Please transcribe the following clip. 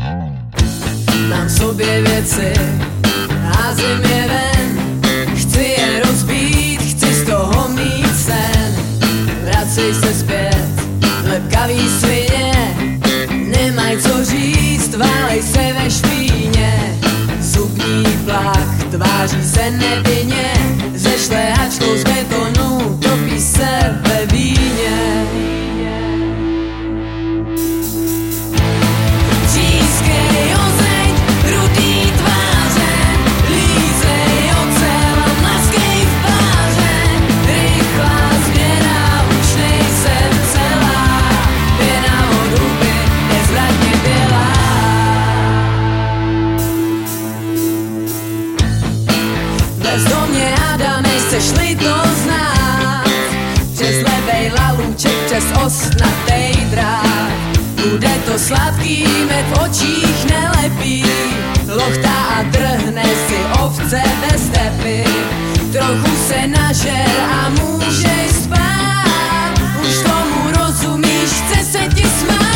Mám v sobě věci, házím je ven, chci je rozbít, chci z toho mít sen. Vracej se zpět, lepkavý svině, nemaj co říct, válej se ve špíně. Zubní plach tváří se nevinně, ze šlehačkou z betonu topí se ve víně. Třískej o zeď, rudý tváře, lízej ocel a mlaskej v páře. Rychlá změna, už nejsem celá, pěna od huby nezvratně bělá. Bezdomně hádám, chceš-li to znát, přes levej lalůček, přes ostnatej drát. Bude to sladký, med v očích nelepí, lochtá a trhne si ovce ve stepy. Trochu se nažer a můžeš spát, už tomu rozumíš, chce se ti smát.